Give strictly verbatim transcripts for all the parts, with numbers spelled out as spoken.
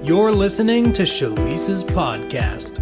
You're listening to Shalisa's podcast.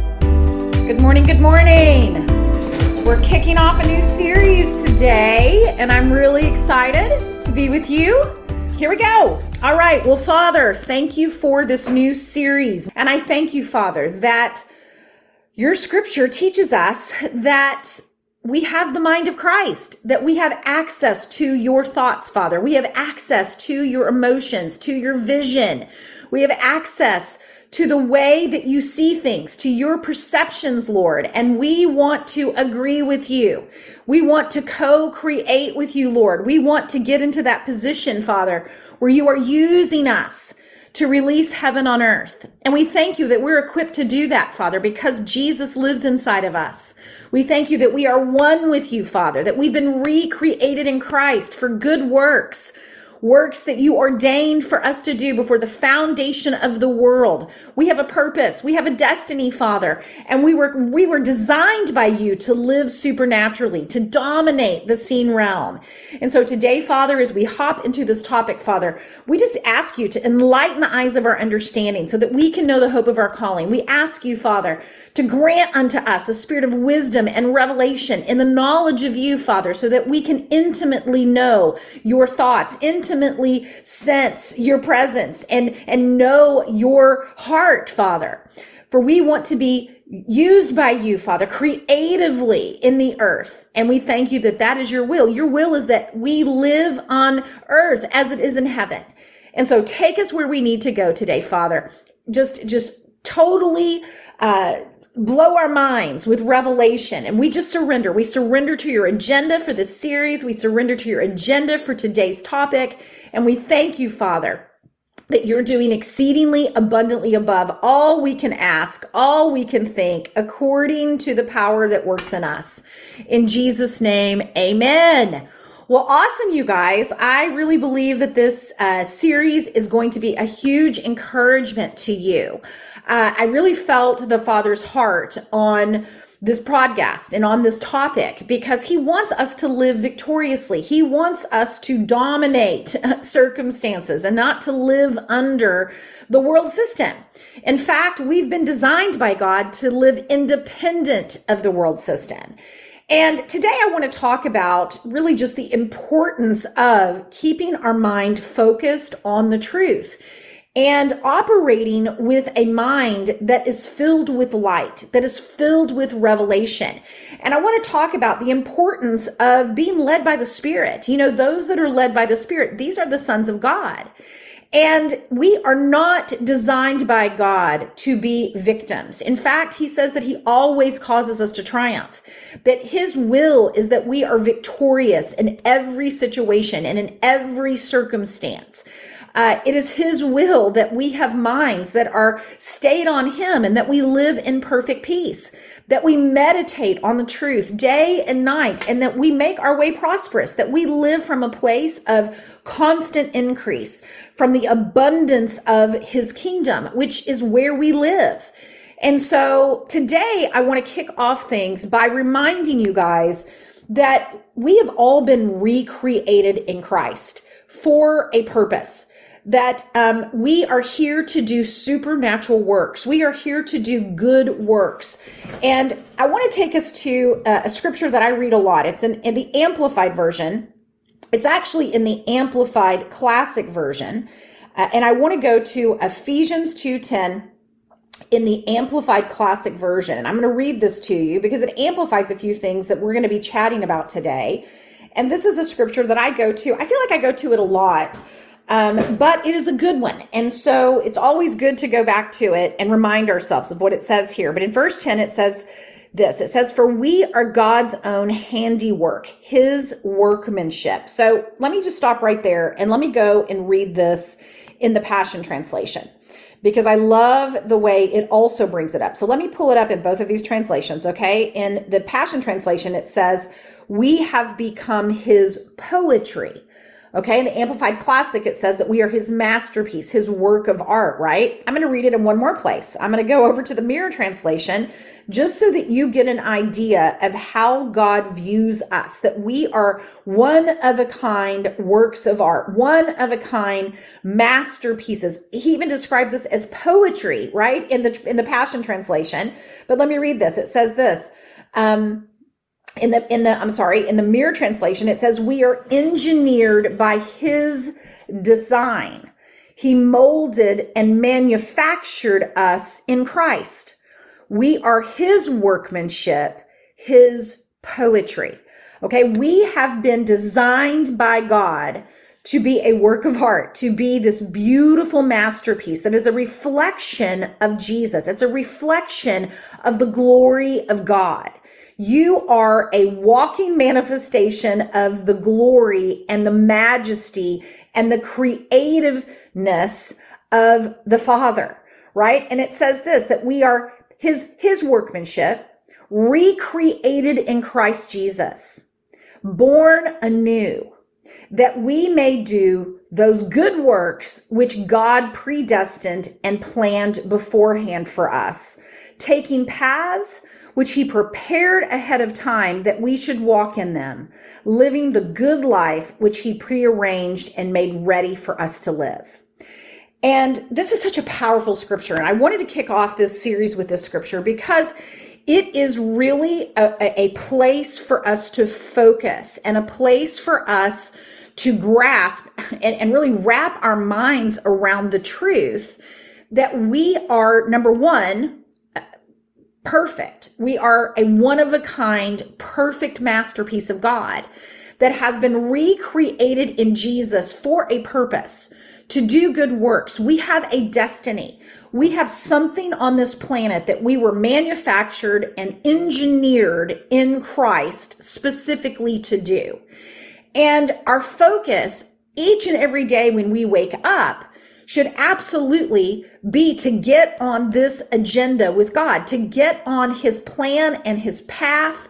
Good morning, good morning. We're kicking off a new series today, and I'm really excited to be with you. Here we go. All right. Well, Father, thank you for this new series. And I thank you, Father, that your scripture teaches us that we have the mind of Christ, that we have access to your thoughts, Father. We have access to your emotions, to your vision. We have access to the way that you see things, to your perceptions, Lord. And we want to agree with you. We want to co-create with you, Lord. We want to get into that position, Father, where you are using us to release heaven on earth. And we thank you that we're equipped to do that, Father, because Jesus lives inside of us. We thank you that we are one with you, Father, that we've been recreated in Christ for good works, works that you ordained for us to do before the foundation of the world. We have a purpose. We have a destiny, Father, and we were we were designed by you to live supernaturally, to dominate the seen realm. And so today, Father, as we hop into this topic, Father, we just ask you to enlighten the eyes of our understanding so that we can know the hope of our calling. We ask you, Father, to grant unto us a spirit of wisdom and revelation in the knowledge of you, Father, so that we can intimately know your thoughts, intimately sense your presence, and, and know your heart, Father. For we want to be used by you, Father, creatively in the earth. And we thank you that that is your will. Your will is that we live on earth as it is in heaven. And so take us where we need to go today, Father. Just, just totally, uh, blow our minds with revelation. And we just surrender. We surrender to your agenda for this series. We surrender to your agenda for today's topic. And we thank you, Father, that you're doing exceedingly abundantly above all we can ask, all we can think, according to the power that works in us. In Jesus' name, amen. Well, awesome, you guys. I really believe that this uh, series is going to be a huge encouragement to you. Uh, I really felt the Father's heart on this podcast and on this topic because he wants us to live victoriously. He wants us to dominate circumstances and not to live under the world system. In fact, we've been designed by God to live independent of the world system. And today I want to talk about really just the importance of keeping our mind focused on the truth and operating with a mind that is filled with light, that is filled with revelation. And I want to talk about the importance of being led by the Spirit. You know, those that are led by the Spirit, these are the sons of God. And we are not designed by God to be victims. In fact, he says that he always causes us to triumph, that his will is that we are victorious in every situation and in every circumstance. Uh, it is his will that we have minds that are stayed on him and that we live in perfect peace, that we meditate on the truth day and night, and that we make our way prosperous, that we live from a place of constant increase, from the abundance of his kingdom, which is where we live. And so today I want to kick off things by reminding you guys that we have all been recreated in Christ for a purpose. That um, we are here to do supernatural works. We are here to do good works. And I want to take us to a, a scripture that I read a lot. It's in, in the Amplified version. It's actually in the Amplified Classic version. Uh, and I want to go to Ephesians two ten in the Amplified Classic version. And I'm going to read this to you because it amplifies a few things that we're going to be chatting about today. And this is a scripture that I go to. I feel like I go to it a lot. Um, but it is a good one. And so it's always good to go back to it and remind ourselves of what it says here. But in verse ten, it says this, it says, for we are God's own handiwork, his workmanship. So let me just stop right there and let me go and read this in the Passion Translation, because I love the way it also brings it up. So let me pull it up in both of these translations. Okay. In the Passion Translation, it says, we have become his poetry, Okay, in the Amplified Classic, it says that we are his masterpiece, his work of art, right? I'm going to read it in one more place. I'm going to go over to the Mirror Translation just so that you get an idea of how God views us, that we are one of a kind works of art, one of a kind masterpieces. He even describes us as poetry, right? In the, in the Passion Translation. But let me read this. It says this, um, In the, in the, I'm sorry, in the Mirror Translation, it says, we are engineered by his design. He molded and manufactured us in Christ. We are his workmanship, his poetry. Okay. We have been designed by God to be a work of art, to be this beautiful masterpiece that is a reflection of Jesus. It's a reflection of the glory of God. You are a walking manifestation of the glory and the majesty and the creativeness of the Father, right? And it says this, that we are his, his workmanship, recreated in Christ Jesus, born anew, that we may do those good works which God predestined and planned beforehand for us, taking paths which he prepared ahead of time that we should walk in them, living the good life which he prearranged and made ready for us to live. And this is such a powerful scripture. And I wanted to kick off this series with this scripture because it is really a, a place for us to focus and a place for us to grasp and, and really wrap our minds around the truth that we are, number one, perfect. We are a one-of-a-kind, perfect masterpiece of God that has been recreated in Jesus for a purpose, to do good works. We have a destiny. We have something on this planet that we were manufactured and engineered in Christ specifically to do. And our focus each and every day when we wake up should absolutely be to get on this agenda with God, to get on his plan and his path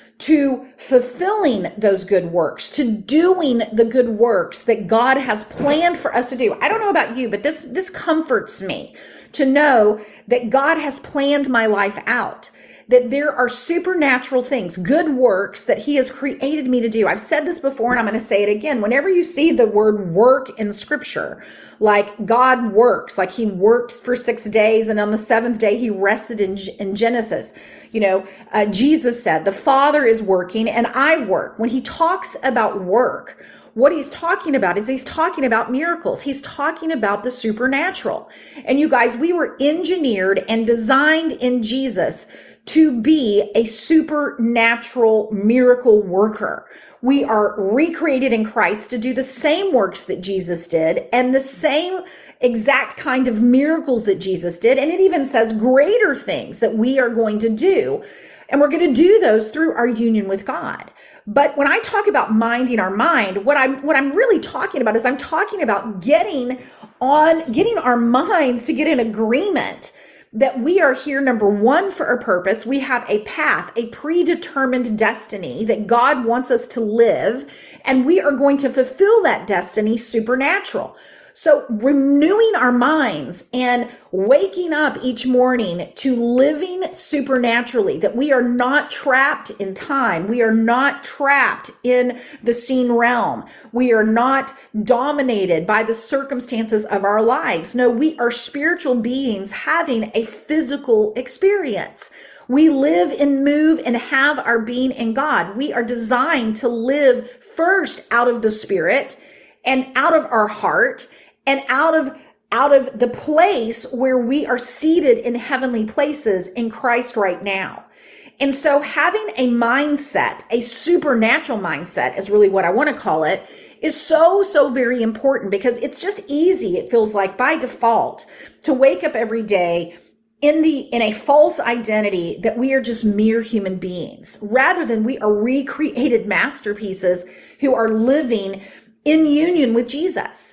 to fulfilling those good works, to doing the good works that God has planned for us to do. I don't know about you, but this, this comforts me to know that God has planned my life out, that there are supernatural things, good works that he has created me to do. I've said this before and I'm going to say it again. Whenever you see the word work in scripture, like God works, like he works for six days and on the seventh day he rested in, in Genesis. You know, uh, Jesus said, the Father is working and I work. When he talks about work, what he's talking about is he's talking about miracles. He's talking about the supernatural. And you guys, we were engineered and designed in Jesus to be a supernatural miracle worker. We are recreated in Christ to do the same works that Jesus did and the same exact kind of miracles that Jesus did. And it even says greater things that we are going to do. And we're going to do those through our union with God. But when I talk about minding our mind, what I'm, what I'm really talking about is I'm talking about getting on, getting our minds to get in agreement that we are here, number one, for a purpose. We have a path, a predetermined destiny that God wants us to live, and we are going to fulfill that destiny supernatural. So renewing our minds and waking up each morning to living supernaturally, that we are not trapped in time. We are not trapped in the seen realm. We are not dominated by the circumstances of our lives. No, we are spiritual beings having a physical experience. We live and move and have our being in God. We are designed to live first out of the Spirit and out of our heart and out of out of the place where we are seated in heavenly places in Christ right now. And so having a mindset, a supernatural mindset is really what I want to call it, is so, so very important, because it's just easy, it feels like by default, to wake up every day in the in a false identity that we are just mere human beings, rather than we are recreated masterpieces who are living in union with Jesus.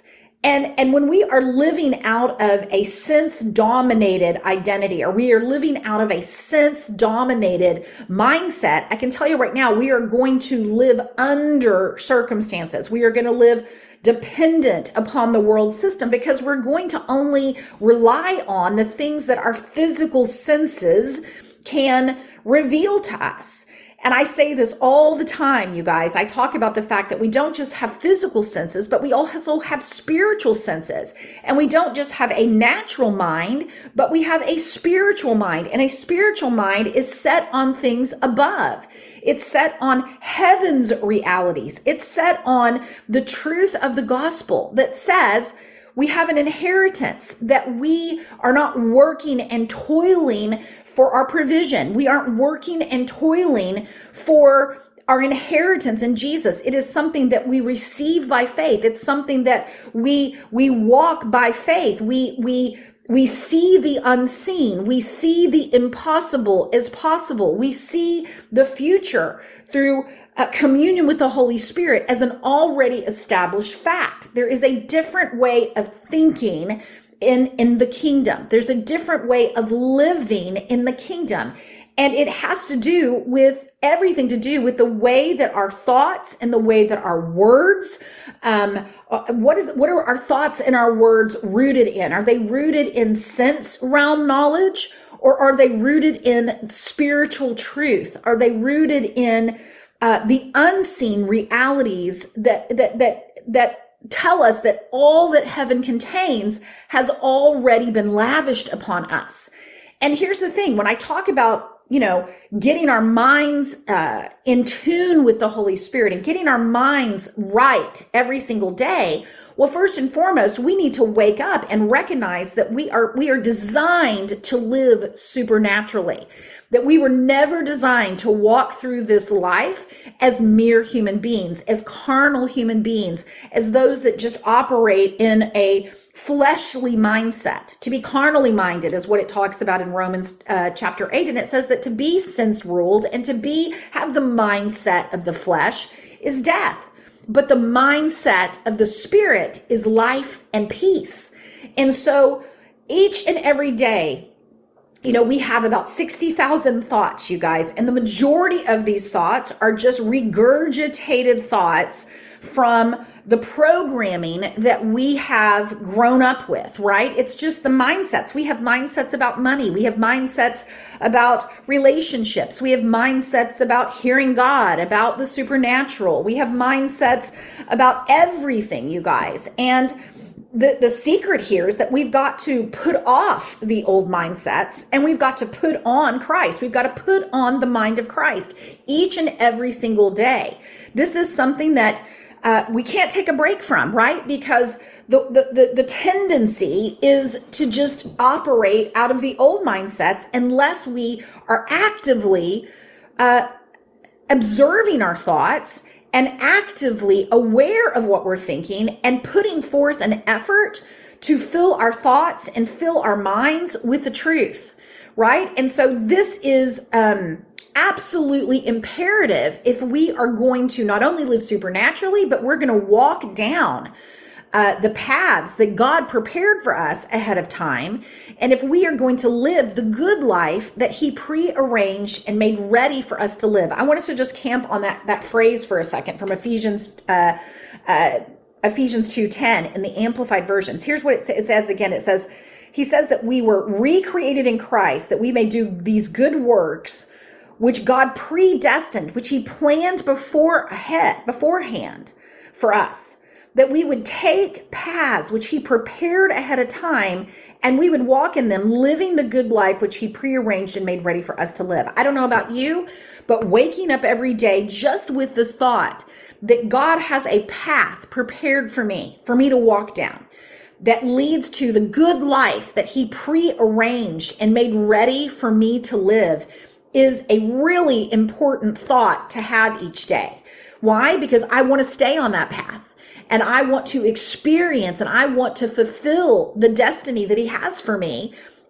And, and when we are living out of a sense-dominated identity, or we are living out of a sense-dominated mindset, I can tell you right now, we are going to live under circumstances. We are going to live dependent upon the world system, because we're going to only rely on the things that our physical senses can reveal to us. And I say this all the time, you guys. I talk about the fact that we don't just have physical senses, but we also have spiritual senses. And we don't just have a natural mind, but we have a spiritual mind. And a spiritual mind is set on things above. It's set on heaven's realities. It's set on the truth of the gospel that says we have an inheritance, that we are not working and toiling for our provision. We aren't working and toiling for our inheritance in Jesus. It is something that we receive by faith. It's something that we we walk by faith. We we we see the unseen. We see the impossible as possible. We see the future through uh, communion with the Holy Spirit as an already established fact. There is a different way of thinking in, in the kingdom. There's a different way of living in the kingdom. And it has to do with everything to do with the way that our thoughts and the way that our words, um, what is, what are our thoughts and our words rooted in? Are they rooted in sense realm knowledge, or are they rooted in spiritual truth? Are they rooted in uh, the unseen realities that, that, that, that tell us that all that heaven contains has already been lavished upon us? And here's the thing, when I talk about, you know, getting our minds uh, in tune with the Holy Spirit and getting our minds right every single day, well, first and foremost, we need to wake up and recognize that we are we are designed to live supernaturally, that we were never designed to walk through this life as mere human beings, as carnal human beings, as those that just operate in a fleshly mindset. To be carnally minded is what it talks about in Romans uh, chapter eight. And it says that to be sense ruled and to be have the mindset of the flesh is death. But the mindset of the Spirit is life and peace. And so each and every day, you know, we have about sixty thousand thoughts, you guys, and the majority of these thoughts are just regurgitated thoughts from the programming that we have grown up with, right? It's just the mindsets. We have mindsets about money. We have mindsets about relationships. We have mindsets about hearing God, about the supernatural. We have mindsets about everything, you guys. And The, the secret here is that we've got to put off the old mindsets and we've got to put on Christ. We've got to put on the mind of Christ each and every single day. This is something that uh, we can't take a break from, right? Because the, the, the, the tendency is to just operate out of the old mindsets unless we are actively uh, observing our thoughts and actively aware of what we're thinking and putting forth an effort to fill our thoughts and fill our minds with the truth, right? And so this is um, absolutely imperative if we are going to not only live supernaturally, but we're going to walk down Uh, the paths that God prepared for us ahead of time. And if we are going to live the good life that he pre-arranged and made ready for us to live. I want us to just camp on that, that phrase for a second from Ephesians, uh, uh, Ephesians two ten in the Amplified Versions. Here's what it, sa- it says again. It says, he says that we were recreated in Christ, that we may do these good works, which God predestined, which he planned before ahead, beforehand for us. That we would take paths which he prepared ahead of time and we would walk in them, living the good life which he prearranged and made ready for us to live. I don't know about you, but waking up every day just with the thought that God has a path prepared for me, for me to walk down, that leads to the good life that he prearranged and made ready for me to live, is a really important thought to have each day. Why? Because I want to stay on that path. And I want to experience and I want to fulfill the destiny that he has for me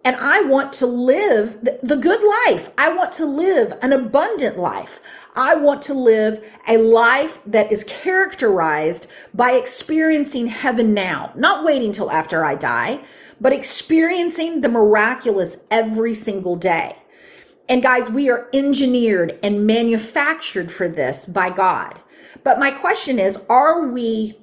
And I want to live the good life. I want to live an abundant life. I want to live a life that is characterized by experiencing heaven now, not waiting till after I die, but experiencing the miraculous every single day. And guys, we are engineered and manufactured for this by God. But my question is, are we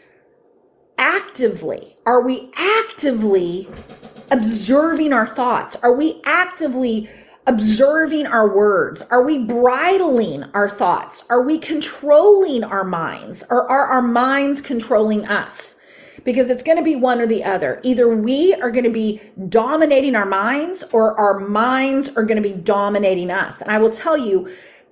actively, are we actively observing our thoughts? Are we actively observing our words? Are we bridling our thoughts? Are we controlling our minds? Or are our minds controlling us? Because it's going to be one or the other. Either we are going to be dominating our minds or our minds are going to be dominating us. And I will tell you,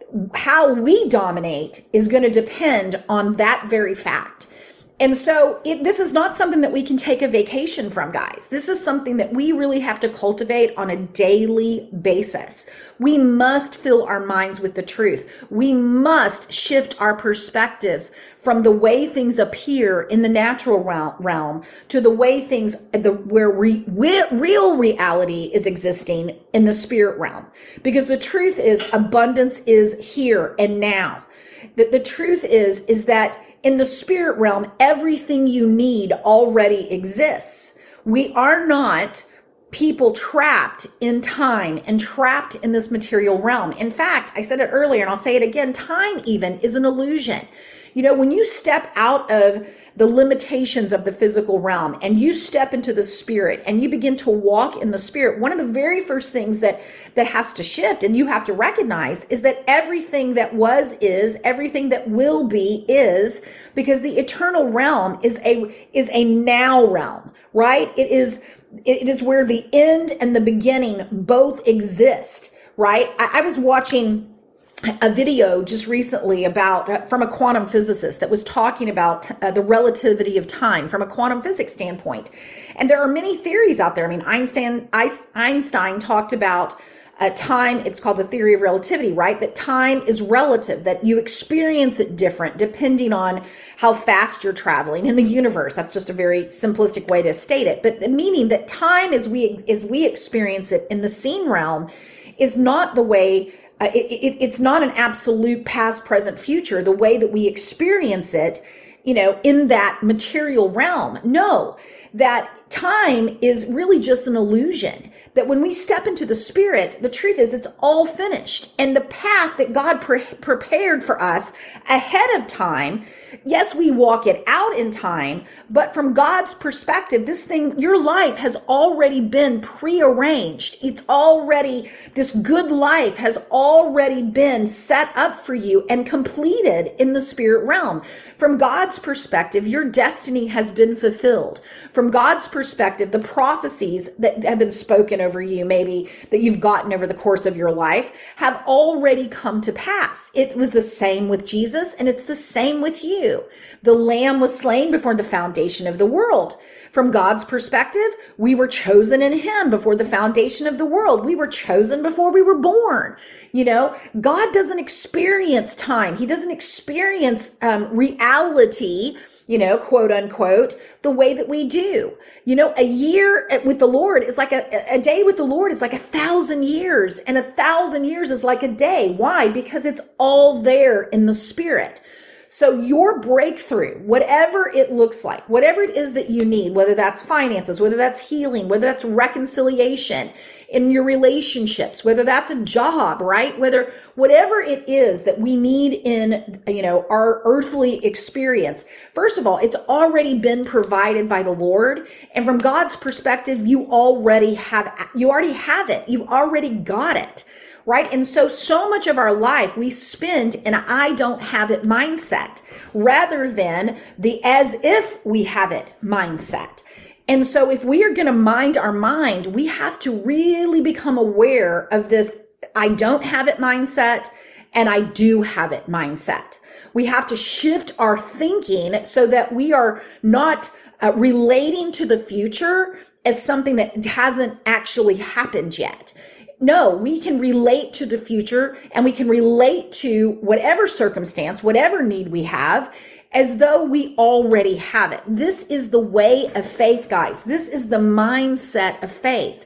how we dominate is going to depend on that very fact. And so it, this is not something that we can take a vacation from, guys. This is something that we really have to cultivate on a daily basis. We must fill our minds with the truth. We must shift our perspectives from the way things appear in the natural realm to the way things, the where re, real reality is existing in the spirit realm. Because the truth is, abundance is here and now. That the truth is, is that in the spirit realm, everything you need already exists. We are not people trapped in time and trapped in this material realm. In fact, I said it earlier and I'll say it again, time even is an illusion. You know, when you step out of the limitations of the physical realm and you step into the spirit and you begin to walk in the spirit, one of the very first things that, that has to shift and you have to recognize is that everything that was is, everything that will be is, because the eternal realm is a, is a now realm, right? It is, it is where the end and the beginning both exist, right? I, I was watching a video just recently about uh, from a quantum physicist that was talking about uh, the relativity of time from a quantum physics standpoint. And there are many theories out there. I mean, Einstein, Einstein talked about uh, time. It's called the theory of relativity, right? That time is relative, that you experience it different depending on how fast you're traveling in the universe. That's just a very simplistic way to state it. But the meaning that time as we, as we experience it in the seen realm is not the way Uh, it, it, it's not an absolute past, present, future, the way that we experience it, you know, in that material realm. No, that time is really just an illusion. That when we step into the spirit, the truth is it's all finished. And the path that God pre- prepared for us ahead of time, yes, we walk it out in time, but from God's perspective, this thing, your life has already been prearranged. It's already, this good life has already been set up for you and completed in the spirit realm. From God's perspective, your destiny has been fulfilled. From God's perspective, the prophecies that have been spoken over you, maybe that you've gotten over the course of your life, have already come to pass. It was the same with Jesus, and it's the same with you. The Lamb was slain before the foundation of the world. From God's perspective, we were chosen in him before the foundation of the world. We were chosen before we were born. You know, God doesn't experience time. He doesn't experience um, reality, you know, quote unquote, the way that we do. You know, a year with the Lord is like a, a day with the Lord is like a thousand years, and a thousand years is like a day. Why? Because it's all there in the spirit. So your breakthrough, whatever it looks like, whatever it is that you need, whether that's finances, whether that's healing, whether that's reconciliation in your relationships, whether that's a job, right? Whether, whatever it is that we need in, you know, our earthly experience, first of all, it's already been provided by the Lord. And from God's perspective, you already have, you already have it. You've already got it. Right? And so, so much of our life we spend in an I don't have it mindset rather than the as if we have it mindset. And so if we are going to mind our mind, we have to really become aware of this I don't have it mindset and I do have it mindset. We have to shift our thinking so that we are not uh, relating to the future as something that hasn't actually happened yet. No, we can relate to the future and we can relate to whatever circumstance, whatever need we have, as though we already have it. This is the way of faith, guys. This is the mindset of faith.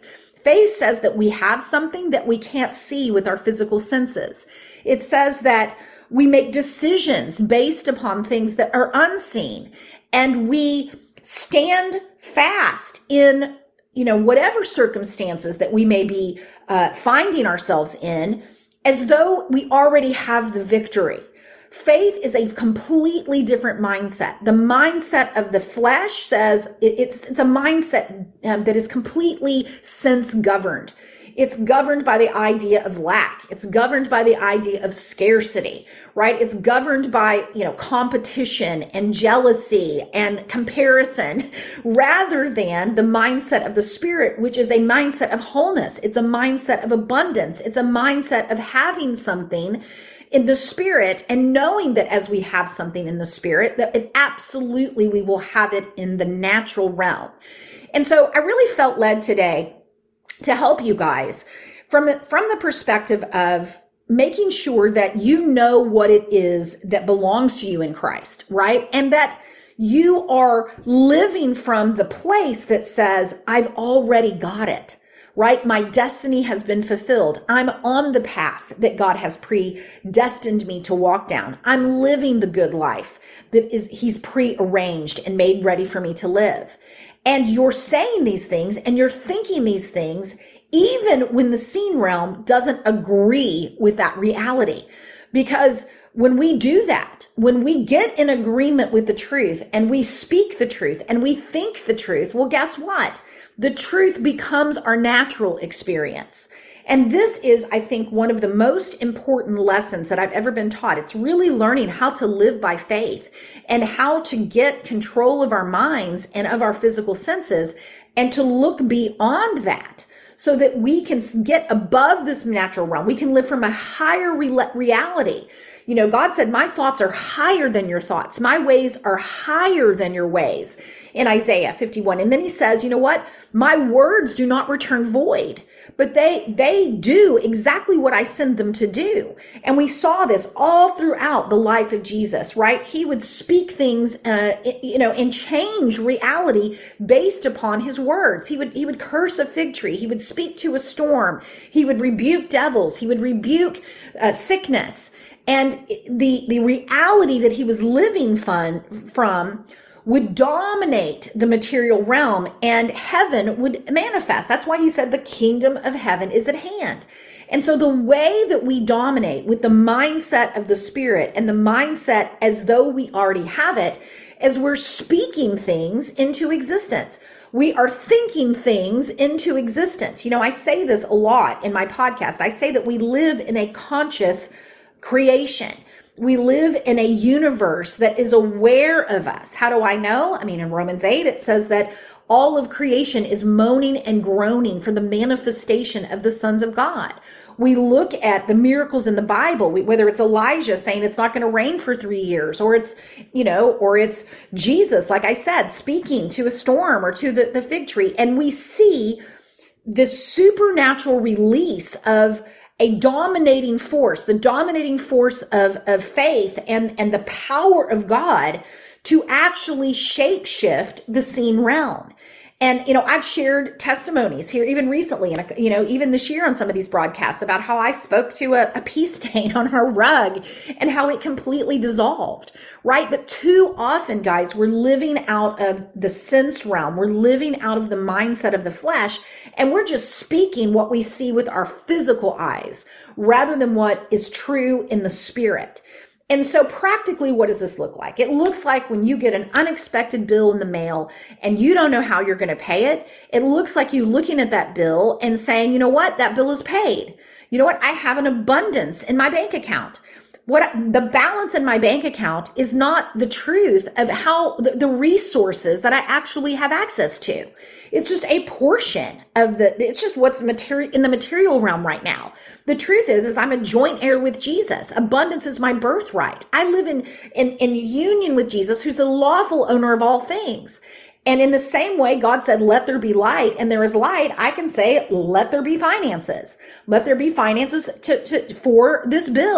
Faith says that we have something that we can't see with our physical senses. It says that we make decisions based upon things that are unseen, and we stand fast in, you know, whatever circumstances that we may be uh, finding ourselves in, as though we already have the victory. Faith is a completely different mindset. The mindset of the flesh says it, it's it's a mindset um, that is completely sense governed. It's governed by the idea of lack. It's governed by the idea of scarcity, right? It's governed by, you know, competition and jealousy and comparison, rather than the mindset of the Spirit, which is a mindset of wholeness. It's a mindset of abundance. It's a mindset of having something in the Spirit and knowing that as we have something in the Spirit, that it absolutely we will have it in the natural realm. And so I really felt led today to help you guys from the, from the perspective of making sure that you know what it is that belongs to you in Christ, right? And that you are living from the place that says, I've already got it, right? My destiny has been fulfilled. I'm on the path that God has predestined me to walk down. I'm living the good life that is He's prearranged and made ready for me to live. And you're saying these things and you're thinking these things, even when the seen realm doesn't agree with that reality. Because when we do that, when we get in agreement with the truth and we speak the truth and we think the truth, well, guess what? The truth becomes our natural experience. And this is, I think, one of the most important lessons that I've ever been taught. It's really learning how to live by faith and how to get control of our minds and of our physical senses and to look beyond that so that we can get above this natural realm. We can live from a higher re- reality. You know, God said, my thoughts are higher than your thoughts. My ways are higher than your ways in Isaiah fifty-one. And then he says, you know what? My words do not return void, but they, they do exactly what I send them to do. And we saw this all throughout the life of Jesus, right? He would speak things, uh, you know, and change reality based upon his words. He would, he would curse a fig tree. He would speak to a storm. He would rebuke devils. He would rebuke uh, sickness. And the, the reality that he was living fun, from would dominate the material realm, and heaven would manifest. That's why he said the kingdom of heaven is at hand. And so the way that we dominate with the mindset of the Spirit and the mindset as though we already have it, as we're speaking things into existence. We are thinking things into existence. You know, I say this a lot in my podcast. I say that we live in a conscious creation. We live in a universe that is aware of us. How do I know? I mean, in Romans eight, it says that all of creation is moaning and groaning for the manifestation of the sons of God. We look at the miracles in the Bible, whether it's Elijah saying it's not going to rain for three years, or it's, you know, or it's Jesus, like I said, speaking to a storm or to the, the fig tree. And we see this supernatural release of a dominating force, the dominating force of, of faith and, and the power of God to actually shapeshift the seen realm. And, you know, I've shared testimonies here even recently, and, you know, even this year on some of these broadcasts about how I spoke to a, a pea stain on our rug and how it completely dissolved, right? But too often, guys, we're living out of the sense realm. We're living out of the mindset of the flesh, and we're just speaking what we see with our physical eyes rather than what is true in the Spirit. And so practically, what does this look like? It looks like when you get an unexpected bill in the mail and you don't know how you're going to pay it. It looks like you looking at that bill and saying, you know what, that bill is paid. You know what, I have an abundance in my bank account. What the balance in my bank account is not the truth of how the, the resources that I actually have access to. It's just a portion of the, it's just what's material in the material realm right now. The truth is, is I'm a joint heir with Jesus. Abundance is my birthright. I live in, in, in union with Jesus, who's the lawful owner of all things. And in the same way, God said, let there be light, and there is light. I can say, let there be finances. Let there be finances to, to, for this bill,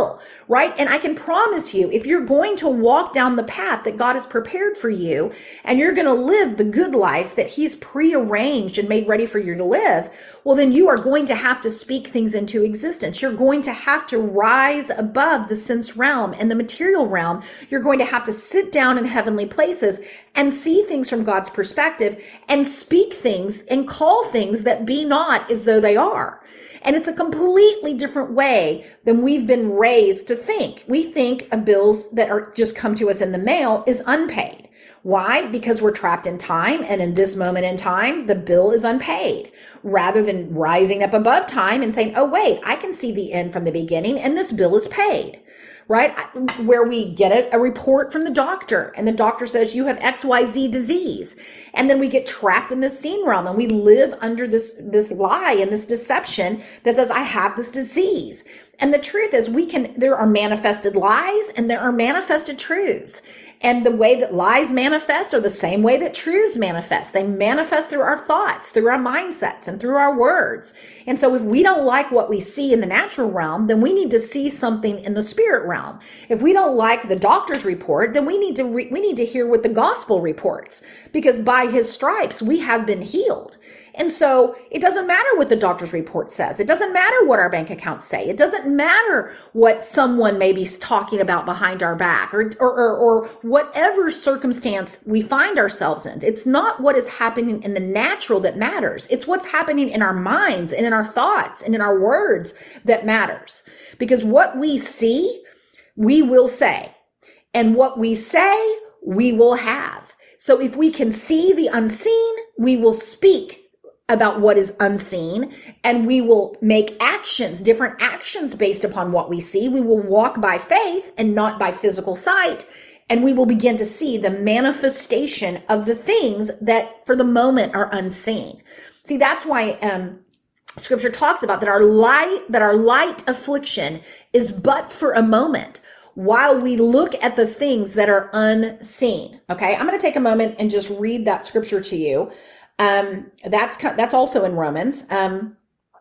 right? And I can promise you, if you're going to walk down the path that God has prepared for you, and you're going to live the good life that he's prearranged and made ready for you to live, well, then you are going to have to speak things into existence. You're going to have to rise above the sense realm and the material realm. You're going to have to sit down in heavenly places and see things from God's perspective and speak things and call things that be not as though they are. And it's a completely different way than we've been raised to think. We think of bills that are just come to us in the mail is unpaid. Why? Because we're trapped in time, and in this moment in time, the bill is unpaid. Rather than rising up above time and saying, oh, wait, I can see the end from the beginning, and this bill is paid. Right? Where we get a, a report from the doctor, and the doctor says you have X Y Z disease. And then we get trapped in this scene realm, and we live under this, this lie and this deception that says, I have this disease. And the truth is we can, there are manifested lies and there are manifested truths. And the way that lies manifest are the same way that truths manifest. They manifest through our thoughts, through our mindsets, and through our words. And so if we don't like what we see in the natural realm, then we need to see something in the spirit realm. If we don't like the doctor's report, then we need to re- we need to hear what the gospel reports, because by his stripes we have been healed. And so it doesn't matter what the doctor's report says. It doesn't matter what our bank accounts say. It doesn't matter what someone may be talking about behind our back, or, or, or, or whatever circumstance we find ourselves in. It's not what is happening in the natural that matters. It's what's happening in our minds and in our thoughts and in our words that matters. Because what we see, we will say. And what we say, we will have. So if we can see the unseen, we will speak about what is unseen, and we will make actions, different actions based upon what we see. We will walk by faith and not by physical sight, and we will begin to see the manifestation of the things that for the moment are unseen. See, that's why um, scripture talks about that our light, that our light affliction is but for a moment, while we look at the things that are unseen. Okay, I'm going to take a moment and just read that scripture to you. Um, that's, that's also in Romans. Um,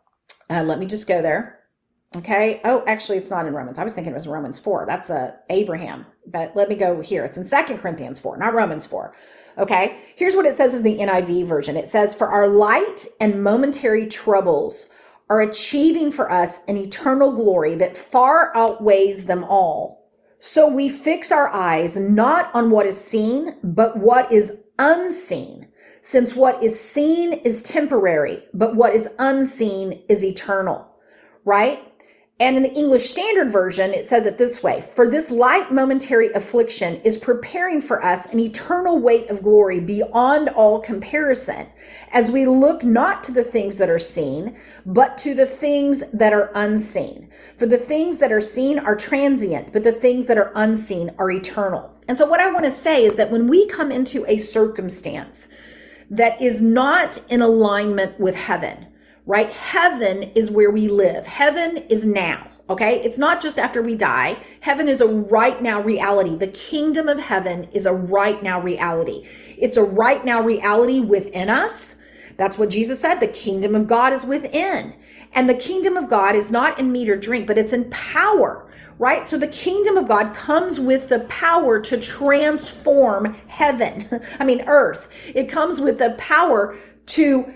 uh, let me just go there. Okay. Oh, actually it's not in Romans. I was thinking it was Romans four. That's, uh, Abraham, but let me go here. It's in Second Corinthians four, not Romans four. Okay. Here's what it says in the N I V version. It says, for our light and momentary troubles are achieving for us an eternal glory that far outweighs them all. So we fix our eyes not on what is seen, but what is unseen. Since what is seen is temporary, but what is unseen is eternal, right? And in the English Standard Version, it says it this way: for this light momentary affliction is preparing for us an eternal weight of glory beyond all comparison, as we look not to the things that are seen, but to the things that are unseen. For the things that are seen are transient, but the things that are unseen are eternal. And so what I want to say is that when we come into a circumstance that is not in alignment with heaven, right? Heaven is where we live. Heaven is now, okay? It's not just after we die. Heaven is a right now reality. The kingdom of heaven is a right now reality. It's a right now reality within us. That's what Jesus said. The kingdom of God is within. And the kingdom of God is not in meat or drink, but it's in power. Right? So the kingdom of God comes with the power to transform heaven. I mean, earth. It comes with the power to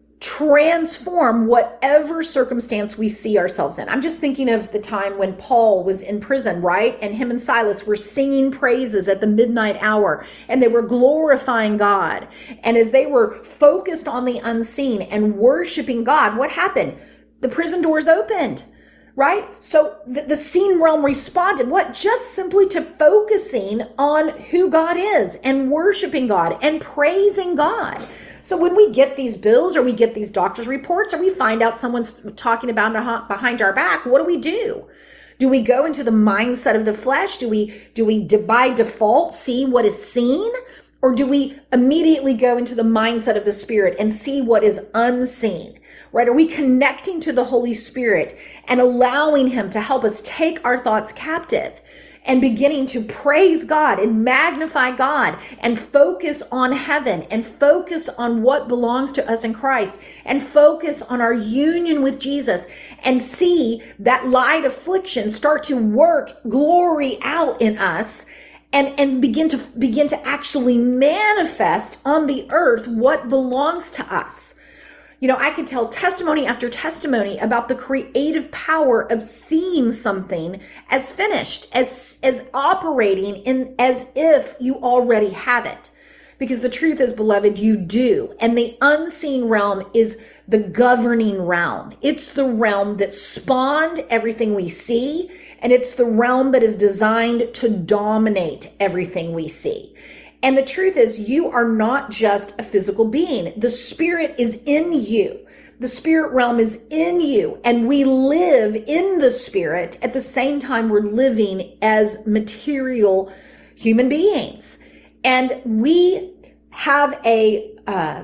transform whatever circumstance we see ourselves in. I'm just thinking of the time when Paul was in prison, right? And him and Silas were singing praises at the midnight hour, and they were glorifying God. And as they were focused on the unseen and worshiping God, what happened? The prison doors opened. Right? So the, the seen realm responded. What? Just simply to focusing on who God is and worshiping God and praising God. So when we get these bills or we get these doctor's reports or we find out someone's talking about behind our back, what do we do? Do we go into the mindset of the flesh? Do we, do we by default see what is seen? Or do we immediately go into the mindset of the Spirit and see what is unseen? Right? Are we connecting to the Holy Spirit and allowing him to help us take our thoughts captive and beginning to praise God and magnify God and focus on heaven and focus on what belongs to us in Christ and focus on our union with Jesus and see that light affliction start to work glory out in us and, and begin to begin to actually manifest on the earth what belongs to us. You know, I could tell testimony after testimony about the creative power of seeing something as finished, as, as operating in as if you already have it. Because the truth is, beloved, you do. And the unseen realm is the governing realm. It's the realm that spawned everything we see, and it's the realm that is designed to dominate everything we see. And the truth is, you are not just a physical being. The spirit is in you. The spirit realm is in you. And we live in the spirit at the same time we're living as material human beings. And we have a, uh,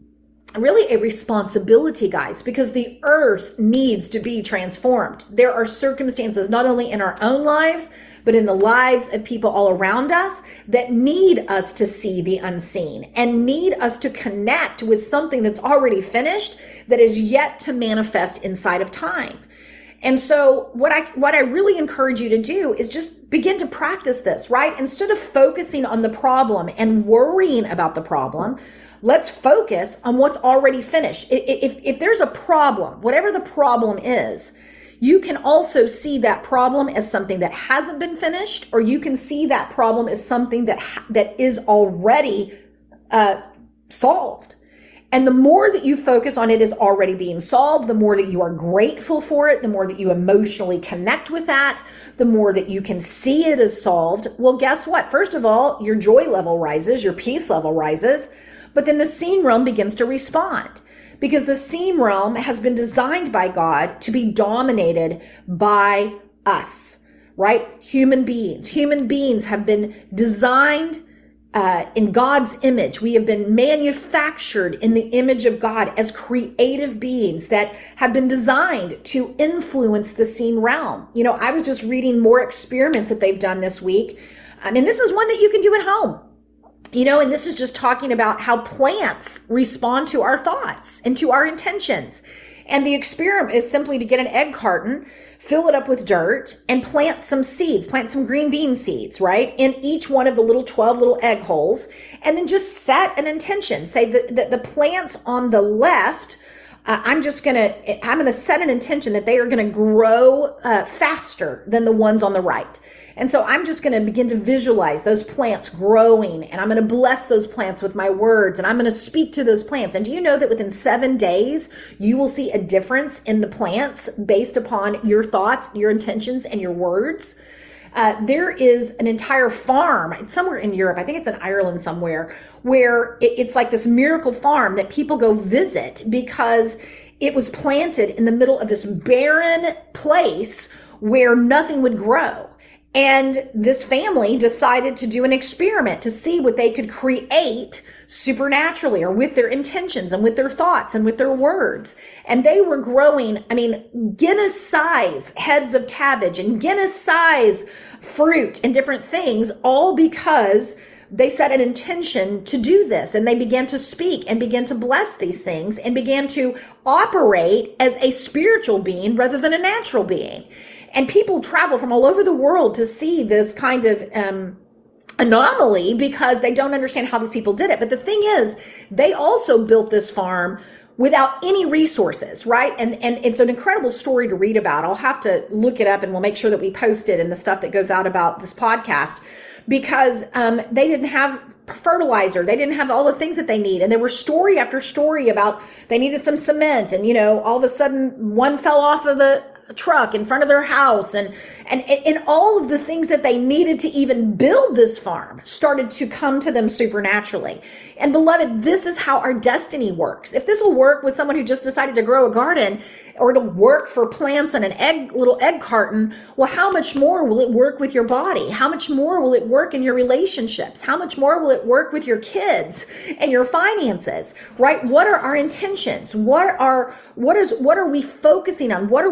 really a responsibility, guys, because the earth needs to be transformed. There are circumstances not only in our own lives, but in the lives of people all around us that need us to see the unseen and need us to connect with something that's already finished that is yet to manifest inside of time. And so what I what I really encourage you to do is just begin to practice this, right? Instead of focusing on the problem and worrying about the problem, let's focus on what's already finished. If, if there's a problem, whatever the problem is, you can also see that problem as something that hasn't been finished, or you can see that problem as something that that is already uh, solved. And the more that you focus on it as already being solved, the more that you are grateful for it, the more that you emotionally connect with that, the more that you can see it as solved. Well, guess what? First of all, your joy level rises, your peace level rises, but then the seen realm begins to respond. Because the seen realm has been designed by God to be dominated by us, right? Human beings. Human beings have been designed uh, in God's image. We have been manufactured in the image of God as creative beings that have been designed to influence the seen realm. You know, I was just reading more experiments that they've done this week. I mean, this is one that you can do at home. You know, and this is just talking about how plants respond to our thoughts and to our intentions. And the experiment is simply to get an egg carton, fill it up with dirt, and plant some seeds, plant some green bean seeds, right, in each one of the little twelve little egg holes, and then just set an intention. Say that the, the plants on the left, uh, I'm just going to, I'm going to set an intention that they are going to grow uh, faster than the ones on the right. And so I'm just going to begin to visualize those plants growing, and I'm going to bless those plants with my words, and I'm going to speak to those plants. And do you know that within seven days, you will see a difference in the plants based upon your thoughts, your intentions, and your words? Uh, there is an entire farm, it's somewhere in Europe, I think it's in Ireland somewhere, where it, it's like this miracle farm that people go visit because it was planted in the middle of this barren place where nothing would grow. And this family decided to do an experiment to see what they could create supernaturally, or with their intentions and with their thoughts and with their words. And they were growing, I mean, Guinness size heads of cabbage and Guinness size fruit and different things, all because they set an intention to do this, and they began to speak and began to bless these things and began to operate as a spiritual being rather than a natural being. And people travel from all over the world to see this kind of um, anomaly because they don't understand how these people did it. But the thing is, they also built this farm without any resources, right? And and it's an incredible story to read about. I'll have to look it up, and we'll make sure that we post it in the stuff that goes out about this podcast, because um, they didn't have fertilizer. They didn't have all the things that they need. And there were story after story about they needed some cement, and, you know, all of a sudden one fell off of the truck in front of their house, and, and, and all of the things that they needed to even build this farm started to come to them supernaturally. And beloved, this is how our destiny works. If this will work with someone who just decided to grow a garden, or it'll work for plants in an egg, little egg carton, well, how much more will it work with your body? How much more will it work in your relationships? How much more will it work with your kids and your finances, right? What are our intentions? What are, what is, what are we focusing on? What are we thinking?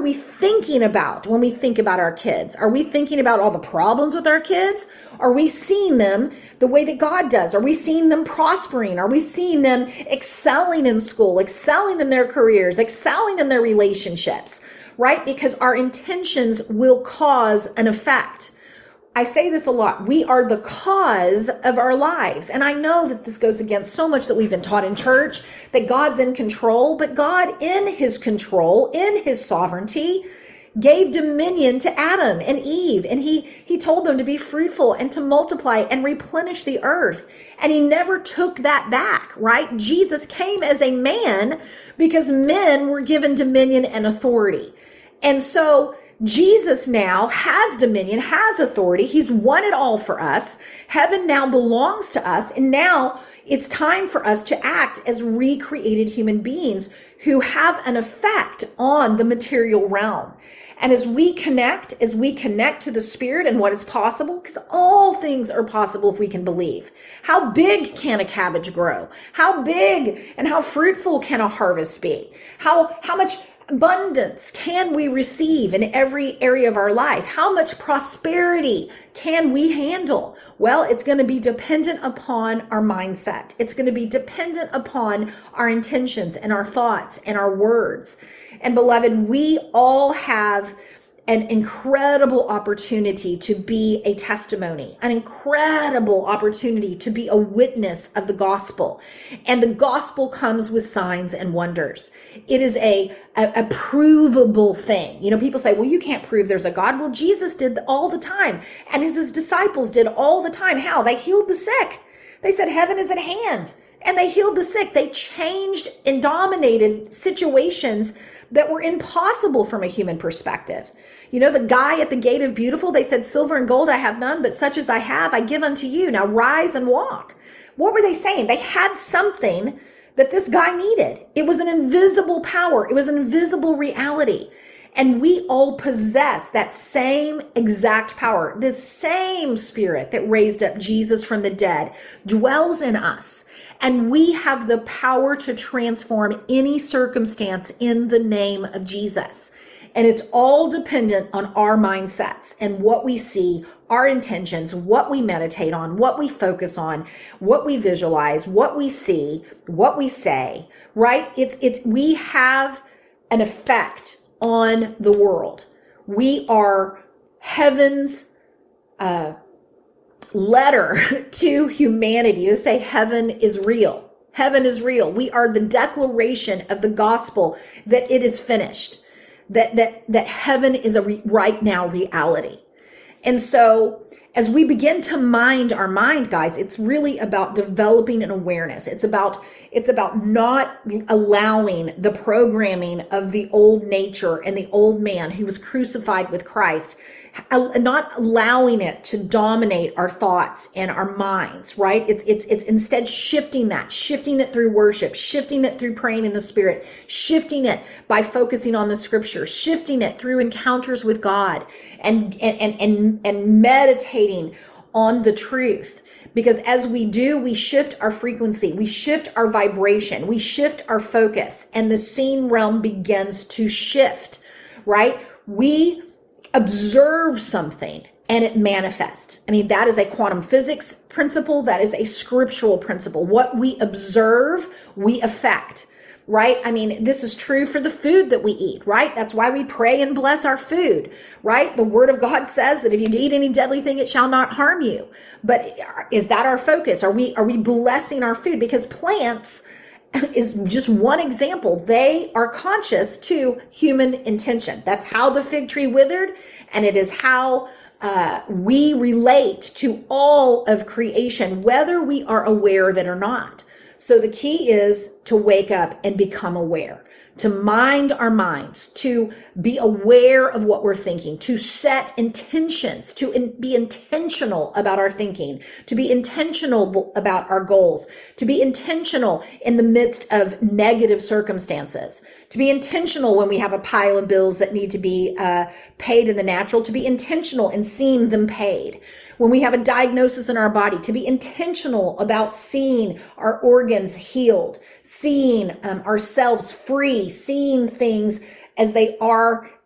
thinking about when we think about our kids? Are we thinking about all the problems with our kids? Are we seeing them the way that God does? Are we seeing them prospering? Are we seeing them excelling in school, excelling in their careers, excelling in their relationships, right? Because our intentions will cause an effect. I say this a lot. We are the cause of our lives. And I know that this goes against so much that we've been taught in church, that God's in control, but God in his control, in his sovereignty, gave dominion to Adam and Eve. And he, he told them to be fruitful and to multiply and replenish the earth. And he never took that back, right? Jesus came as a man because men were given dominion and authority. And so Jesus now has dominion, has authority. He's won it all for us. Heaven now belongs to us. And now it's time for us to act as recreated human beings who have an effect on the material realm. And as we connect, as we connect to the Spirit and what is possible, because all things are possible if we can believe. How big can a cabbage grow? How big and how fruitful can a harvest be? How, how much abundance can we receive in every area of our life? How much prosperity can we handle? Well, it's going to be dependent upon our mindset. It's going to be dependent upon our intentions and our thoughts and our words. And beloved, we all have an incredible opportunity to be a testimony, an incredible opportunity to be a witness of the gospel. And the gospel comes with signs and wonders. It is a, a, a provable thing. You know, people say, well, you can't prove there's a God. Well, Jesus did all the time. And his, his disciples did all the time. How? They healed the sick. They said, heaven is at hand. And they healed the sick. They changed and dominated situations that were impossible from a human perspective. You know, the guy at the gate of Beautiful, they said, silver and gold I have none, but such as I have, I give unto you. Now rise and walk. What were they saying? They had something that this guy needed. It was an invisible power. It was an invisible reality. And we all possess that same exact power. The same Spirit that raised up Jesus from the dead dwells in us. And we have the power to transform any circumstance in the name of Jesus. And it's all dependent on our mindsets and what we see, our intentions, what we meditate on, what we focus on, what we visualize, what we see, what we say, right? It's, it's, we have an effect on the world. We are heaven's, uh, letter to humanity to say heaven is real. Heaven is real. We are the declaration of the gospel that it is finished, that that that heaven is a re- right now reality. And so as we begin to mind our mind, guys, it's really about developing an awareness. It's about it's about not allowing the programming of the old nature and the old man who was crucified with Christ, not allowing it to dominate our thoughts and our minds, right? It's, it's, it's instead shifting that, shifting it through worship, shifting it through praying in the Spirit, shifting it by focusing on the Scripture, shifting it through encounters with God and, and, and, and, and meditating on the truth. Because as we do, we shift our frequency, we shift our vibration, we shift our focus, and the seen realm begins to shift, right? We observe something and it manifests. I mean, that is a quantum physics principle. That is a scriptural principle. What we observe, we affect, right? I mean, this is true for the food that we eat, right? That's why we pray and bless our food, right? The word of God says that if you eat any deadly thing, it shall not harm you. But is that our focus? Are we, are we blessing our food? Because plants is just one example. They are conscious to human intention. That's how the fig tree withered, and it is how uh, we relate to all of creation, whether we are aware of it or not. So the key is to wake up and become aware, to mind our minds, to be aware of what we're thinking, to set intentions, to in, be intentional about our thinking, to be intentional about our goals, to be intentional in the midst of negative circumstances, to be intentional when we have a pile of bills that need to be uh, paid in the natural, to be intentional in seeing them paid. When we have a diagnosis in our body, to be intentional about seeing our organs healed, seeing um, ourselves free, seeing things as they are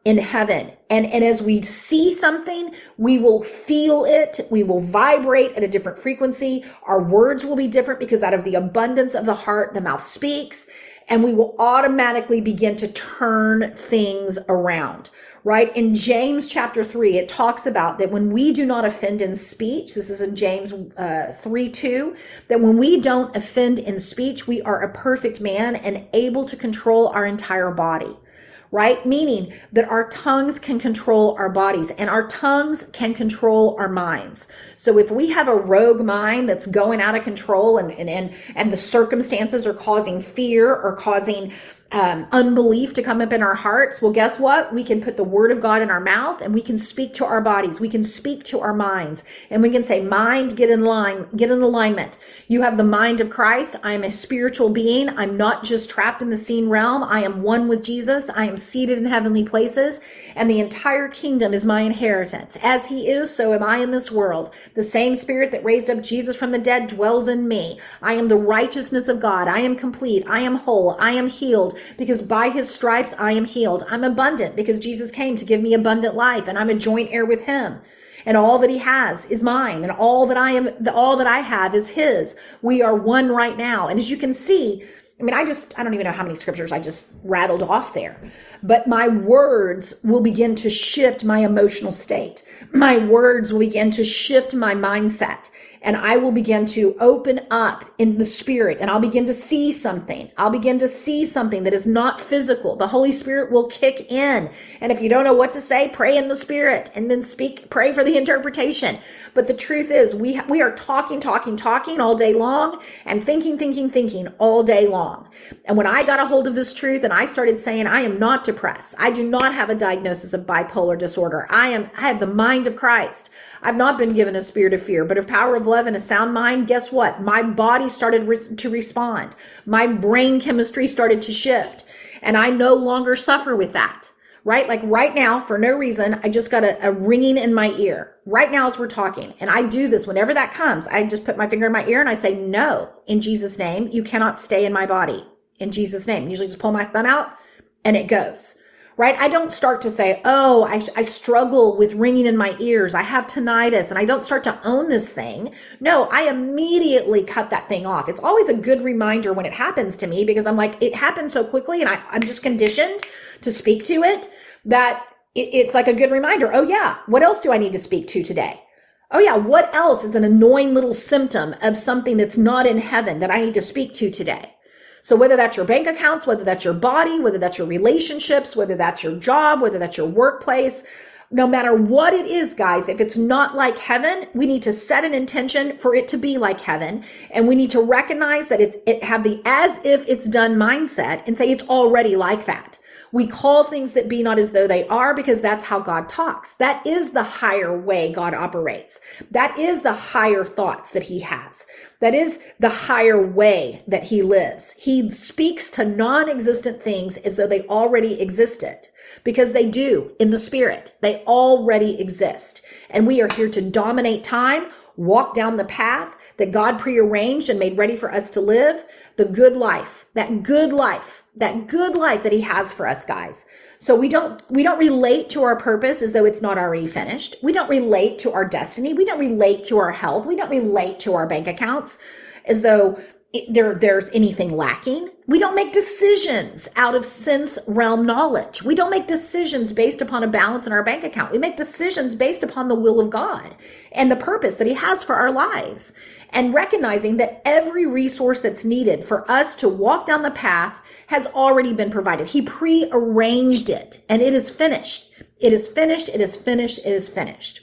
in heaven. And, and as we see something, we will feel it. We will vibrate at a different frequency. Our words will be different because out of the abundance of the heart, the mouth speaks, and we will automatically begin to turn things around. Right? In James chapter three, it talks about that when we do not offend in speech, this is in James uh, three two, that when we don't offend in speech, we are a perfect man and able to control our entire body. Right? Meaning that our tongues can control our bodies and our tongues can control our minds. So if we have a rogue mind that's going out of control and, and, and, and the circumstances are causing fear or causing Um, unbelief to come up in our hearts, well, guess what? We can put the word of God in our mouth and we can speak to our bodies. We can speak to our minds and we can say, mind, get in line, get in alignment. You have the mind of Christ. I am a spiritual being. I'm not just trapped in the seen realm. I am one with Jesus. I am seated in heavenly places and the entire kingdom is my inheritance. As he is, so am I in this world. The same spirit that raised up Jesus from the dead dwells in me. I am the righteousness of God. I am complete. I am whole. I am healed. Because by his stripes I am healed. I'm abundant because Jesus came to give me abundant life and I'm a joint heir with him. And all that he has is mine and all that I am, all that I have is his. We are one right now. And as you can see, I mean, I just, I don't even know how many scriptures I just rattled off there, but my words will begin to shift my emotional state. My words will begin to shift my mindset. And I will begin to open up in the spirit and I'll begin to see something. I'll begin to see something that is not physical. The Holy Spirit will kick in. And if you don't know what to say, pray in the spirit and then speak, pray for the interpretation. But the truth is we, we are talking, talking, talking all day long and thinking, thinking, thinking all day long. And when I got a hold of this truth and I started saying, I am not depressed. I do not have a diagnosis of bipolar disorder. I am, I have the mind of Christ. I've not been given a spirit of fear, but of power of love and a sound mind. Guess what? My body started re- to respond. My brain chemistry started to shift and I no longer suffer with that, right? Like right now, for no reason, I just got a, a ringing in my ear right now as we're talking. And I do this whenever that comes. I just put my finger in my ear and I say, no, in Jesus' name, you cannot stay in my body in Jesus' name. Usually just pull my thumb out and it goes. Right? I don't start to say, oh, I, I struggle with ringing in my ears. I have tinnitus and I don't start to own this thing. No, I immediately cut that thing off. It's always a good reminder when it happens to me because I'm like, it happened so quickly and I, I'm just conditioned to speak to it that it, it's like a good reminder. Oh yeah. What else do I need to speak to today? Oh yeah. What else is an annoying little symptom of something that's not in heaven that I need to speak to today? So whether that's your bank accounts, whether that's your body, whether that's your relationships, whether that's your job, whether that's your workplace, no matter what it is, guys, if it's not like heaven, we need to set an intention for it to be like heaven. And we need to recognize that it's, it have the as if it's done mindset and say it's already like that. We call things that be not as though they are because that's how God talks. That is the higher way God operates. That is the higher thoughts that he has. That is the higher way that he lives. He speaks to non-existent things as though they already existed because they do in the spirit. They already exist. And we are here to dominate time, walk down the path that God prearranged and made ready for us to live, the good life, that good life, that good life that he has for us, guys. So we don't, we don't relate to our purpose as though it's not already finished. We don't relate to our destiny. We don't relate to our health. We don't relate to our bank accounts as though it, there, there's anything lacking. We don't make decisions out of sense realm knowledge. We don't make decisions based upon a balance in our bank account. We make decisions based upon the will of God and the purpose that he has for our lives. And recognizing that every resource that's needed for us to walk down the path has already been provided. He pre-arranged it and it is finished. It is finished. It is finished. It is finished.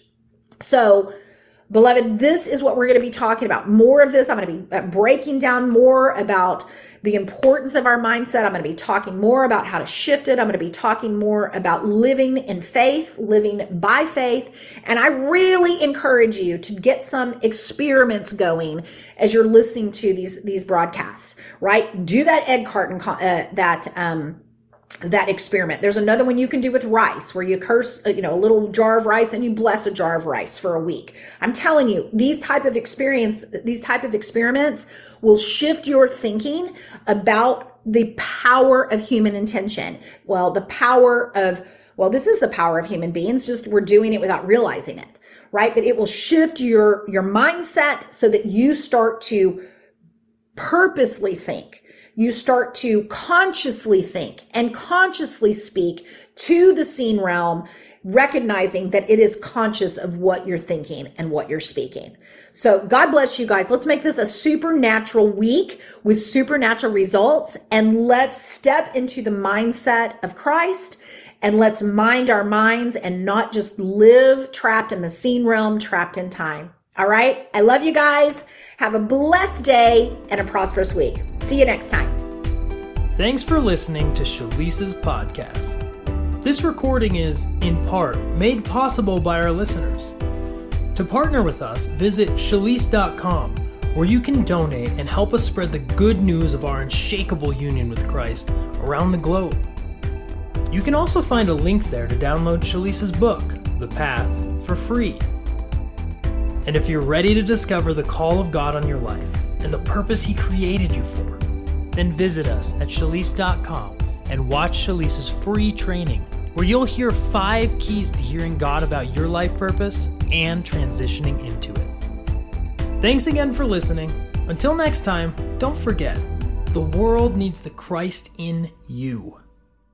So, beloved, this is what we're going to be talking about. More of this. I'm going to be breaking down more about the importance of our mindset. I'm going to be talking more about how to shift it. I'm going to be talking more about living in faith, living by faith. And I really encourage you to get some experiments going as you're listening to these, these broadcasts, right? Do that egg carton, uh, that, um, that experiment. There's another one you can do with rice where you curse, you know, a little jar of rice and you bless a jar of rice for a week. I'm telling you, these type of experience, these type of experiments will shift your thinking about the power of human intention. Well, the power of Well, this is the power of human beings, just we're doing it without realizing it, right? But it will shift your, your mindset so that you start to purposely think. You start to consciously think and consciously speak to the seen realm, recognizing that it is conscious of what you're thinking and what you're speaking. So God bless you guys. Let's make this a supernatural week with supernatural results, and let's step into the mindset of Christ, and let's mind our minds and not just live trapped in the seen realm, trapped in time. All right. I love you guys. Have a blessed day and a prosperous week. See you next time. Thanks for listening to Shalisa's podcast. This recording is, in part, made possible by our listeners. To partner with us, visit Shalise dot com, where you can donate and help us spread the good news of our unshakable union with Christ around the globe. You can also find a link there to download Shalisa's book, The Path, for free. And if you're ready to discover the call of God on your life and the purpose He created you for, then visit us at Shalise dot com and watch Shalisa's free training, where you'll hear five keys to hearing God about your life purpose and transitioning into it. Thanks again for listening. Until next time, don't forget, the world needs the Christ in you.